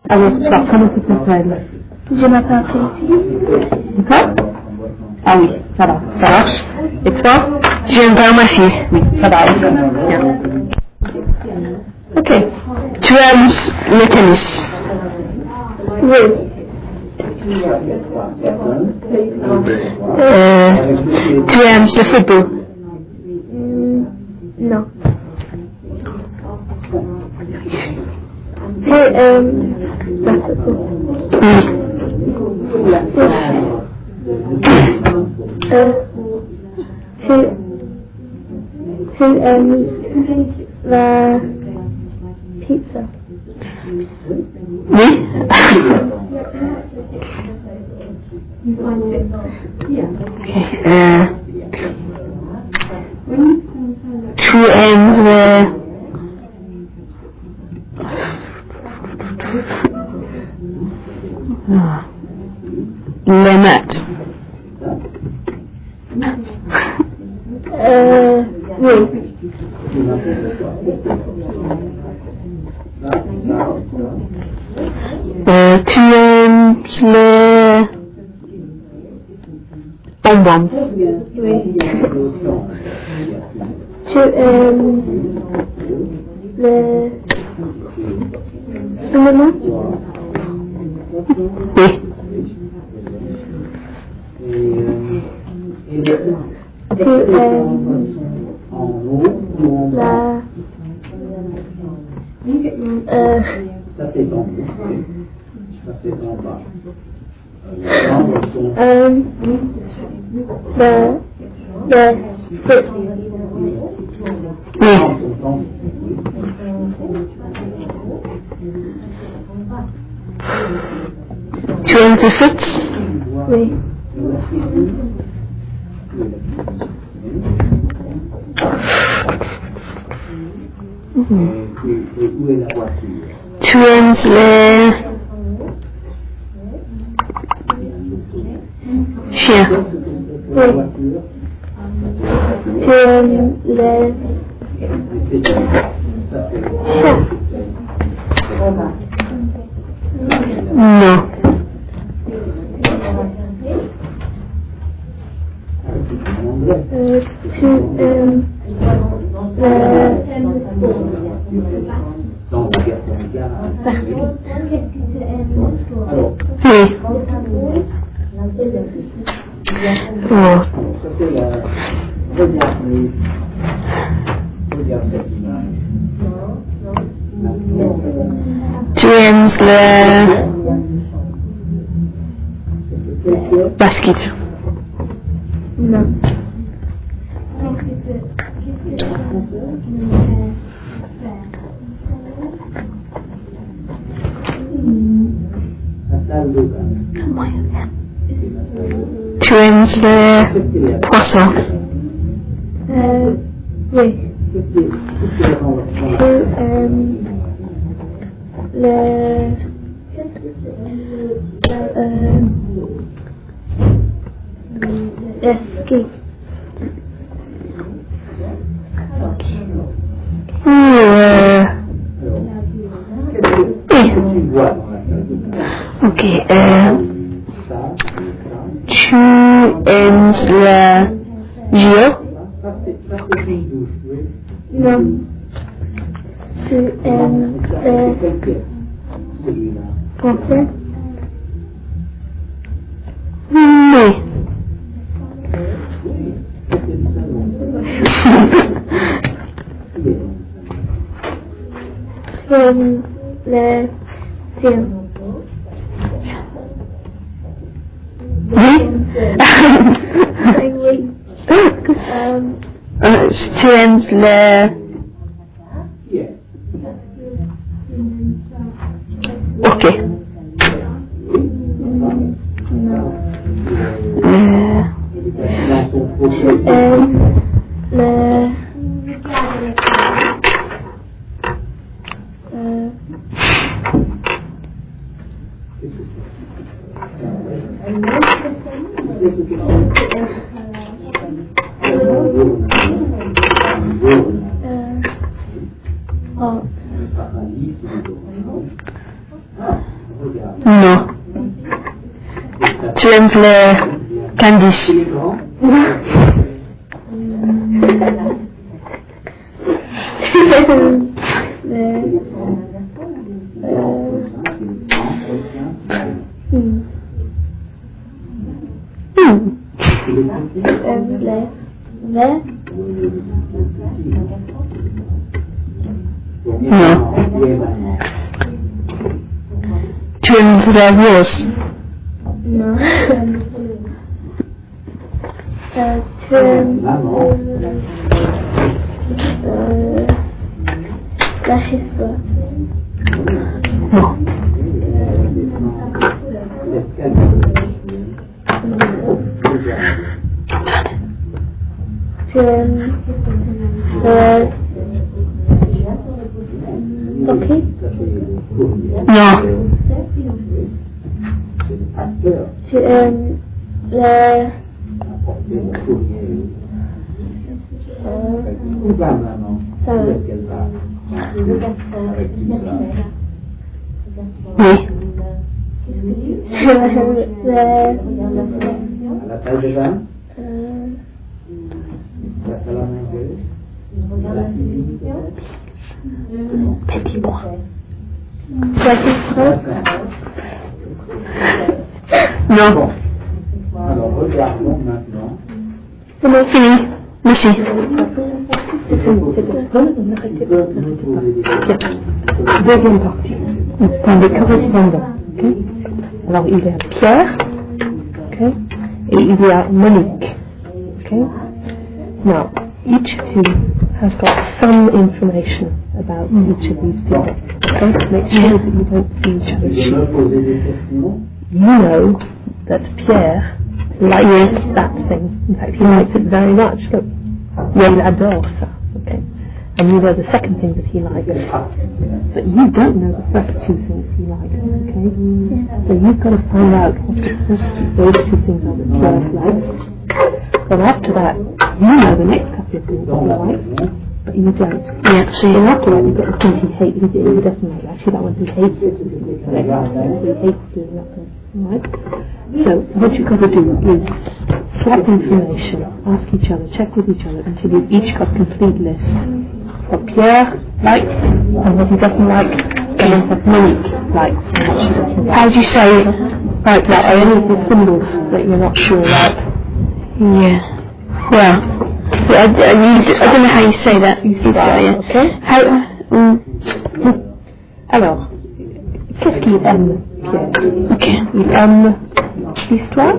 Alors toi, comment tu t'appelles? Je m'appelle Katie. Et toi? Ah oui, ça va, ça marche. Et toi? Je viens de voir ma fille. Oui, ça va, bien. Ok. Tu aimes le tennis? Oui. Tu aimes le football? Non. Tu aimes basketball? Tu aimes la pizza? Oui. Tu aimes les maths? Oui. Tu aimes les bonbons? Oui. Tu aimes le cinéma? Oui. Tu aimes la Tu aimes le foot? Oui. Tu aimes les chiens? Oui. Tu aimes les chats? Non. Tu aimes Oui. Oh. Tu aimes le basket? Non. Tu aimes le poisson? Oui. Tu aimes le ski? Ok. Tu aimes le JO? Non. Tu aimes le français? Oui. Tu aimes le sciences? Oui. Oui. Tu aimes le... Ok. Non. Tu aimes le... Non. Tu aimes le Candice? Non. Tu aimes la rose? Non. Tu aimes la histoire? Non. Tu aimes hockey? Non. Tu aimes salade? Oui. Tu aimes À la salle de bain, la salle à manger, Petit point. Non. Bon. Alors regardons maintenant. C'est fini. Merci. Deuxième partie. Dans les correspondants. Okay? Alors il y a Pierre, okay? Et il y a Monique. Okay? Now, each of you has got some information about each of these people. Okay? Make sure that you don't see each other's Je vais sheets. poser des questions. You know that Pierre likes that thing. In fact, he likes it very much. Look, il adore ça. Okay? And you know the second thing that he likes. But you don't know the first two things he likes. Okay? So you've got to find out what the first those two things are that Pierre likes. Then after that, you know the next couple of things that he likes, but you don't. Yeah, So after that, you've got the things he hates. He doesn't like. Actually, that one he hates it. He hates doing nothing. Right? So what you've got to do is swap information, ask each other, check with each other until you've each got a complete list. What Pierre likes and what he doesn't like, and then what Monique likes and what she doesn't like. How do you say Right, now are any of the symbols that you're not sure about? Yeah. Well, I don't know how you say that. Yeah. Okay. How? Alors, qu'est-ce qu'il aime, Pierre? Ok. Il aime l'histoire?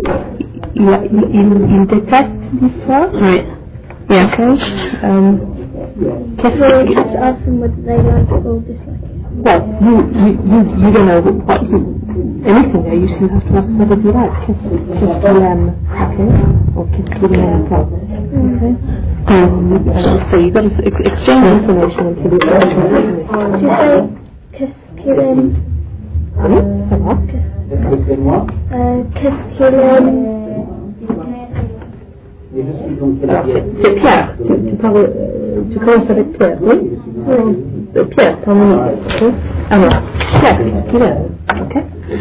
Il déteste l'histoire? Right. Yeah. Okay. Qu'est-ce So we have to ask them whether they like it or dislike it. Well, you don't know what anything there. You still have to ask what does he like. Qu'est-ce qu'il aime? Okay. Or qu'est-ce qu'il n'aime pas? Okay. So you've got to exchange information until you get to the list. Do you say qu'est-ce qu'il aime? Oui, ça va. Est-ce que c'est moi? Qu'est-ce qu'il aime? Et je suis donc Alors, c'est Pierre. Tu parles, tu commences avec Pierre, oui? Oui. Pierre, par Monique. Okay. Alors, Pierre, qu'est-ce qu'il aime? Ok.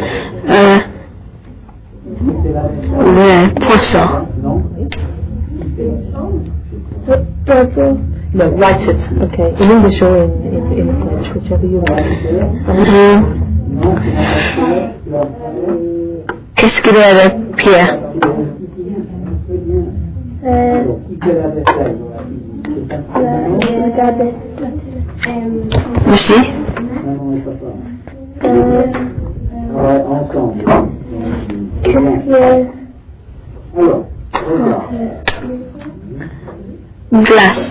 Le poisson. Non? So, Bible. No, write it. Okay. In English or in French, whichever you like. Non, Qu'est-ce qu'il y a avec Pierre? qui fait la vaisselle? La garbette. Merci. Maman et papa. Travaillent ensemble. Qu'est-ce qu'il aime? Alors, regarde. Glace.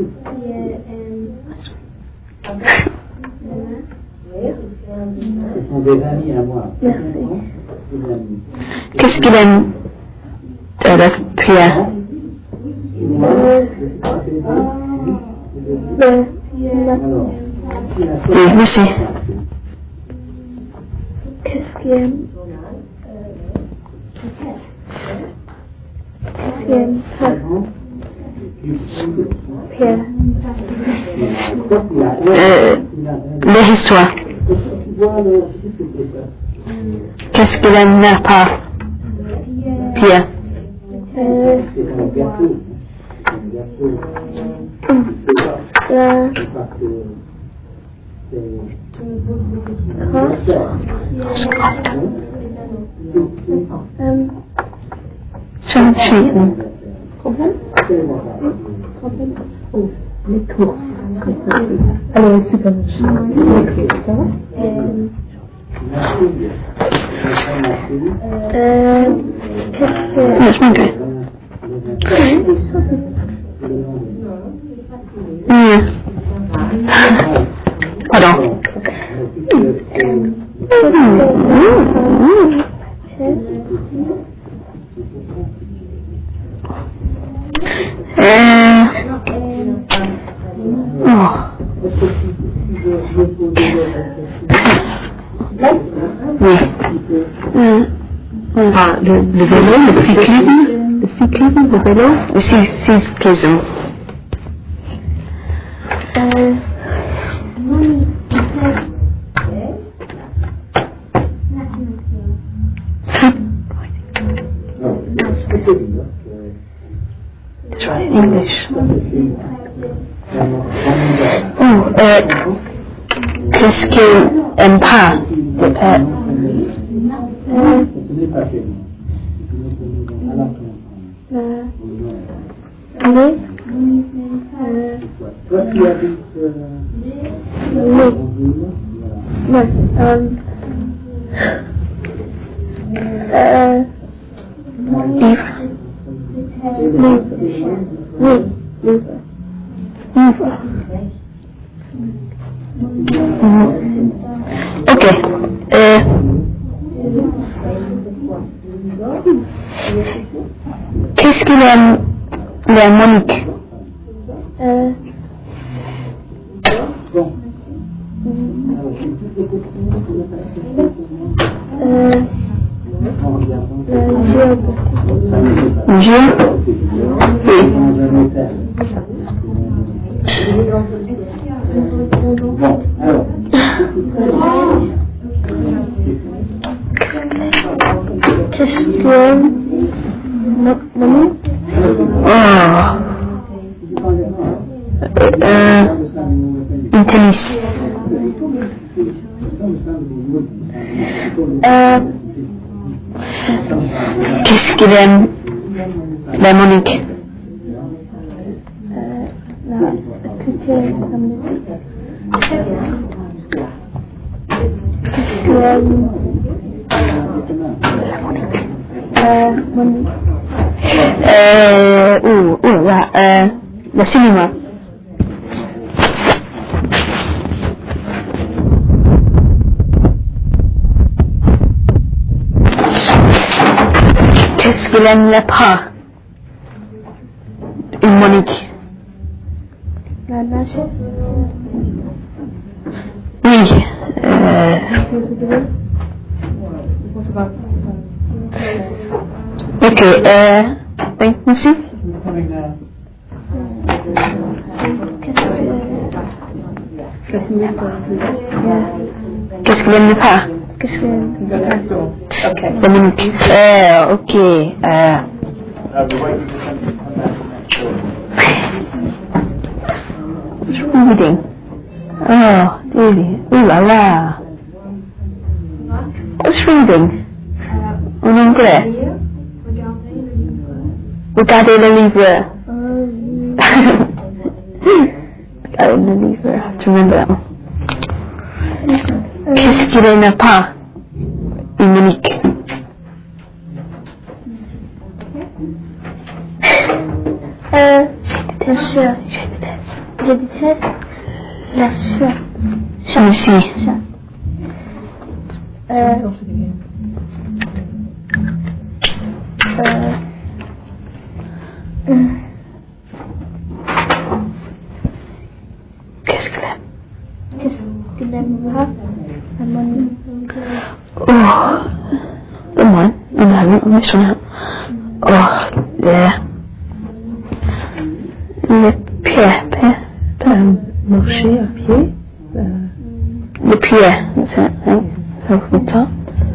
Ce sont des amis à moi. Merci. Des amis. Qu'est-ce qu'il aime avec Pierre? Alors, Oui, merci. Qu'est-ce qu'il aime? Qu'est-ce qu'il aime? Pierre. L'histoire. Qu'est-ce qu'il n'a pas? Pierre. Les courses. Alors, c'est pas mal. Les courses, ça va? Pardon. Ah, le vélo, le cyclisme, le vélo, le cyclisme. Try English. Qu'est-ce qu'il n'aime pas? Ok. Qu'est-ce qu'il aime, la Monique? Un tennis. Qu'est-ce qu'il aime, la Monique? Qu'est-ce qu'il aime, le cinéma. Qu'est-ce qu'il aime pas? Une Monique. la nage? Oui. Ok. Oui, monsieur. Qu'est-ce qu'il aime pas? Qu'est-ce qu'il aime pas? La Monique. Ok. Reading. Oh, really? Ooh la la. What's reading? En anglais. Regardez le livre. Regardez le livre. Tu remember? Qu'est-ce qu'il n'aime pas? Une Monique. Je déteste la chat. Celui-ci. Qu'est-ce qu'il aime? Qu'est-ce qu'il n'aime pas? La Monique. Donne-moi. On met sur là. Le pied. Marcher à pied. Le pied. Attends.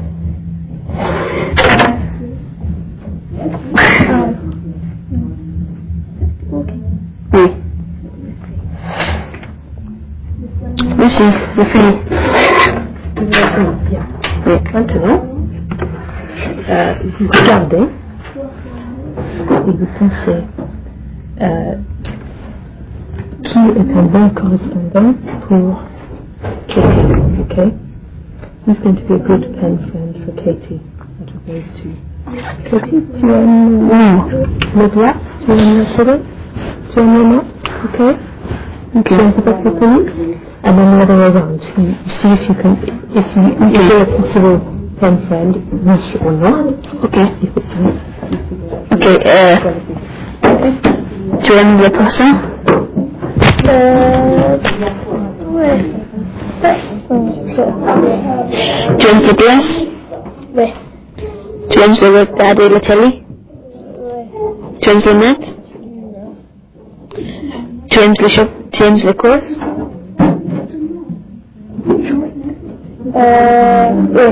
Oui. Lucie, c'est fini. Bien. Maintenant, vous regardez et vous pensez qui est un bon correspondant pour Katie, okay? Who's going to be a good pen friend for Katie out of those two? Katie, tu as le doigt? Tu as une photo? Tu as une note? Okay? Tu as un peu de photo? And then the other way around, you see if you're a possible pen friend, yes or no. Okay. If it's yes. Okay, tu aimes le poisson? Ouais. Tu aimes les glaces? Ouais. Tu aimes regarder la télé? Ouais. Tu aimes les maths? Tu aimes les courses? Ouais.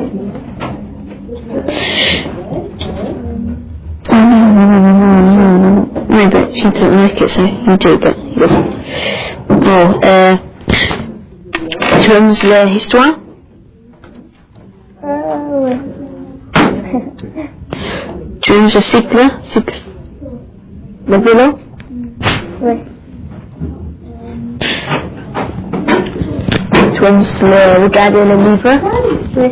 No, but she doesn't like it, so you do, but he doesn't. Oh, tu aimes l'histoire? Ouais. Tu aimes le cycle? Le vélo? Ouais. Tu aimes regarder le livre? Oui.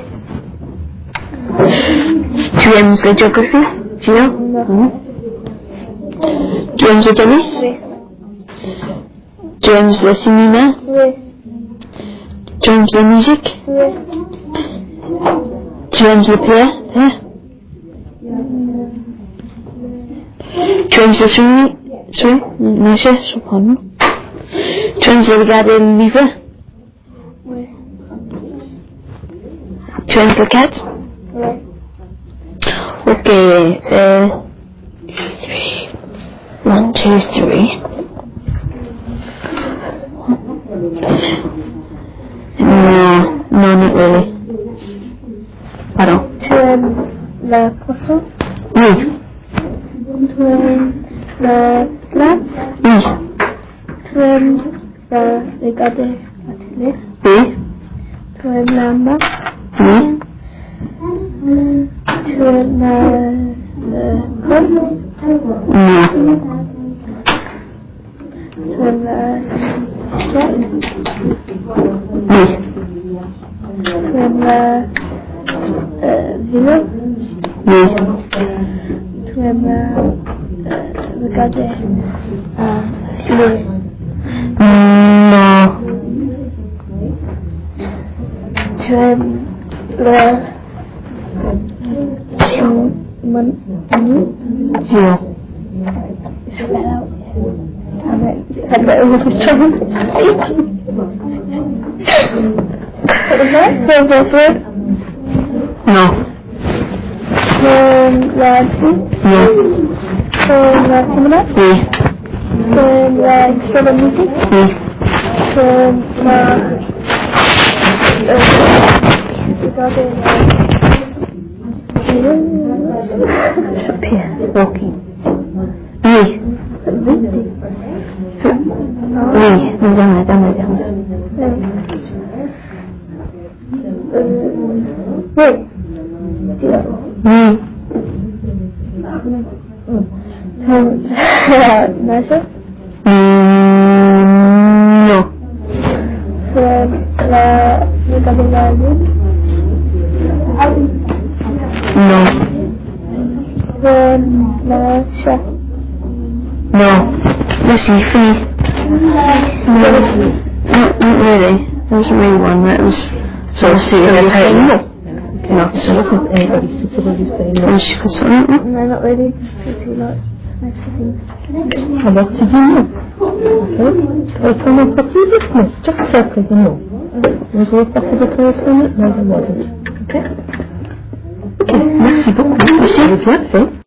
Tu aimes la géographie? Géo? Non. Tu aimes le tennis? Oui. Tu aimes le cinéma? Oui. Tu aimes la musique? Oui. Tu aimes le théâtre? Tu aimes le swing? Non, je sais pas. Tu aimes regarder le livre? Oui. Tu aimes le cat? Oui. Ok, 1, 2, 3. No, not really. Pardon. Tu aimes la poisson? Oui. Tu aimes la plate? Oui. Tu aimes regarder la télé? Oui. Tu aimes la main? Oui. Tu aimes le corps? Non. Tu aimes la plate? Oui. Tu aimes la vélo? Oui. Tu aimes regarder film? Non. Tu aimes le menu? Non. Non. Tu aimes la vie? Non. Tu aimes la cinéma? Oui. Tu aimes la musique? Oui. Tu aimes regarder Pierre, walking. Oui. Oui, dans oui. Oui. Naja? Non. Regarder la lune? Non. La chat? No. Listen, fini. No, not really. There wasn't really one. That was sort of No. No. So wasn't anybody suitable you say no? She could sort of. No, not really. Just see like nice things. Alors tu dis non. Okay? Correspondant possible? No. Just circle the no. Was there a possible correspondent? No, there wasn't. Okay? Okay, merci beaucoup. Merci. Vous avez bien fait.